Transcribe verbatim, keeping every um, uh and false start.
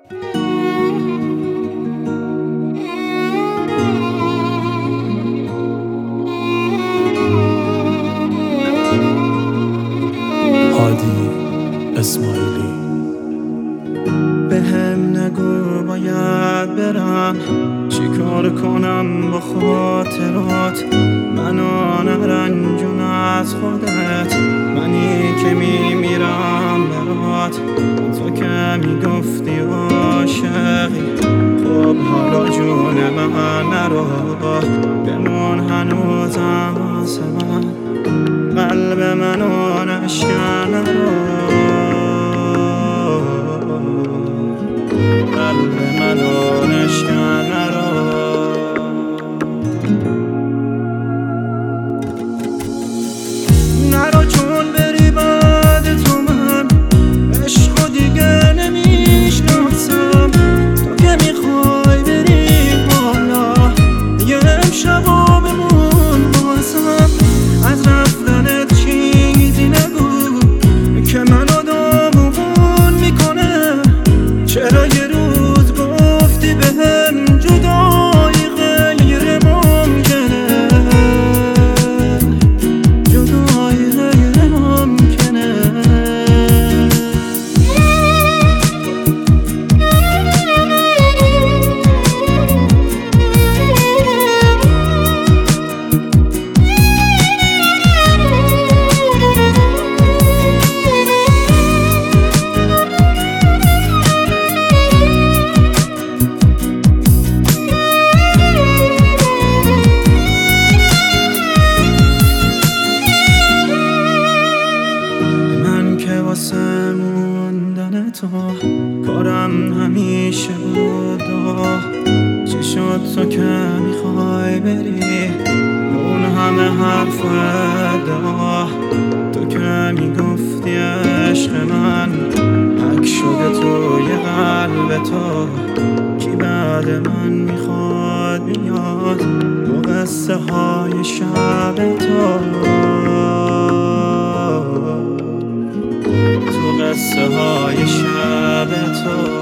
هادی اسماعیلی. به هم نگو باید برم، چیکار کنم با خاطرات؟ منو نرنجون از خودت، منی که میمیرم برات. تو که میگفتی عاشقی، خب حالا جون من نرو، بمون هنوزم واسه من، قلب منو نشکن نرو، قلب منو نشکن نرو. نرو چون بری بعد تو من عشق دیگه نمیشناسم. تو که میخوای بری بالا، یه امشبا بمون بازم. از رفتنت چیزی نگو که منو داغون میکنه. چرا یه روز گفتی بهم جدایی غیر ممکنه، جدایی غیر ممکنه. واسه موندن تو کارم همیشه بود. چی شد تو که میخوای بری؟ اون همه حرف و ادعا، تو که میگفتی عشق من حک شده توی قلب تو. کی بعد من میخواد بیاد با قصه های شب تو؟ تو قصه های شب تو